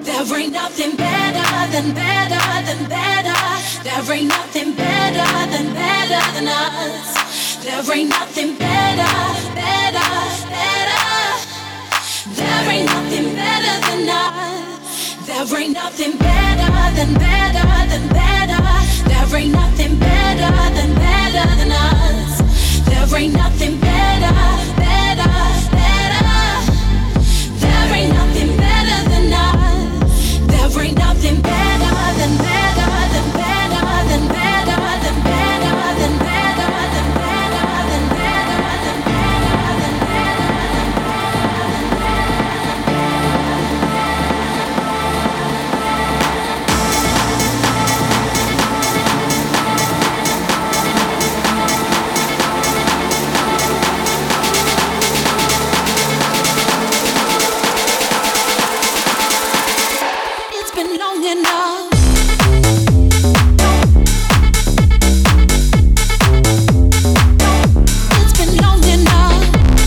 There ain't nothing better than better than better. There ain't nothing better than us. There ain't nothing better, better, better. There ain't nothing better than us. There ain't nothing better than better than better. There ain't nothing better than us. There ain't nothing better, better, better. There ain't nothing better than us. There ain't nothing better than better than better than better than better than better than better than better than better than better. It's been long enough. It's been long enough.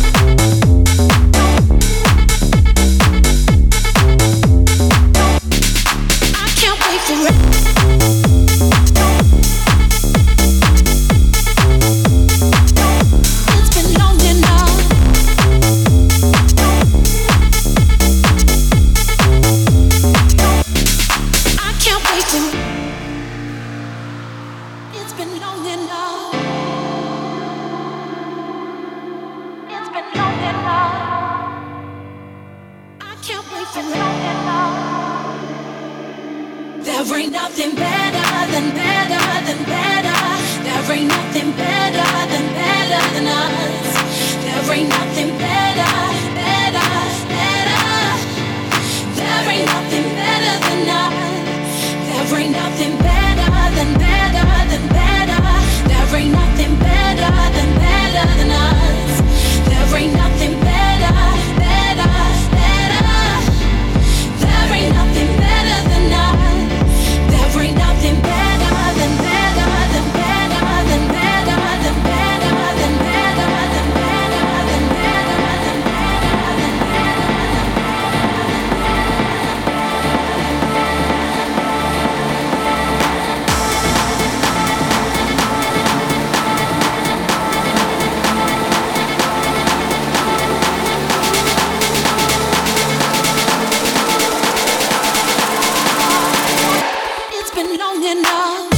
I can't wait for it. It's been long enough. I can't wait for it. It's been long enough. It's been long enough. I can't wait for it. There ain't nothing better than better than better. There ain't nothing better than us. There ain't nothing better, better, better. There ain't nothing better than us. There ain't nothing better than better than better. There ain't nothing better than us. There ain't nothing better, better, better. There ain't nothing better than us. There ain't nothing better than better than better than better than better than better than better than better than better than It's been long enough.